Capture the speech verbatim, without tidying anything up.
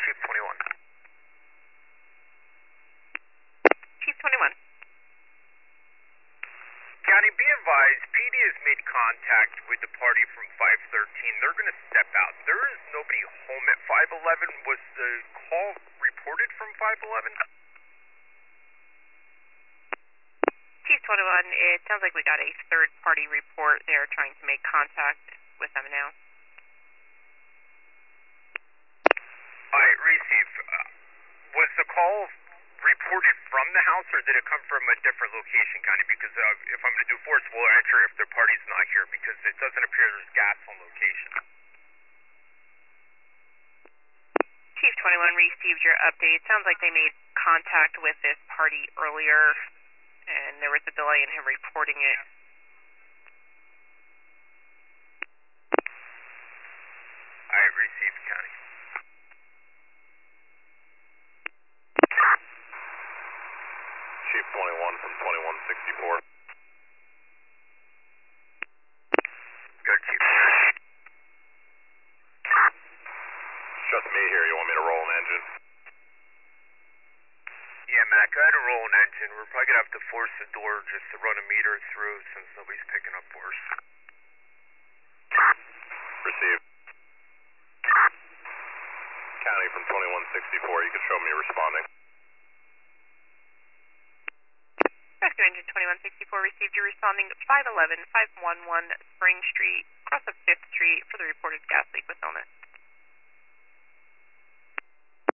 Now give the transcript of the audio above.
Chief twenty-one. Chief twenty-one. County, be advised, P D has made contact with the party from five thirteen. They're going to step out. There is nobody home at five eleven. Was the call reported from five eleven? Chief twenty-one, it sounds like we got a third-party report. They're trying to make contact with them now. All right, receive. Uh, was the call reported from the house, or did it come from a different location, County? Because uh, if I'm going to do forcible entry, if the party's not here, because it doesn't appear there's gas on location. Chief twenty-one received your update. Sounds like they made contact with this party earlier, and there was a delay in him reporting it. All right, received, County. Chief twenty-one from twenty-one sixty-four. Good, Chief. Just me here. You want me to roll an engine? Yeah, Mac, go ahead and roll an engine. We're probably going to have to force the door just to run a meter through since nobody's picking up for us. Received. County from twenty-one sixty-four. You can show me responding. Rescue Engine twenty-one sixty-four received you responding to five eleven, five one one Spring Street, across of fifth Street for the reported gas leak with illness.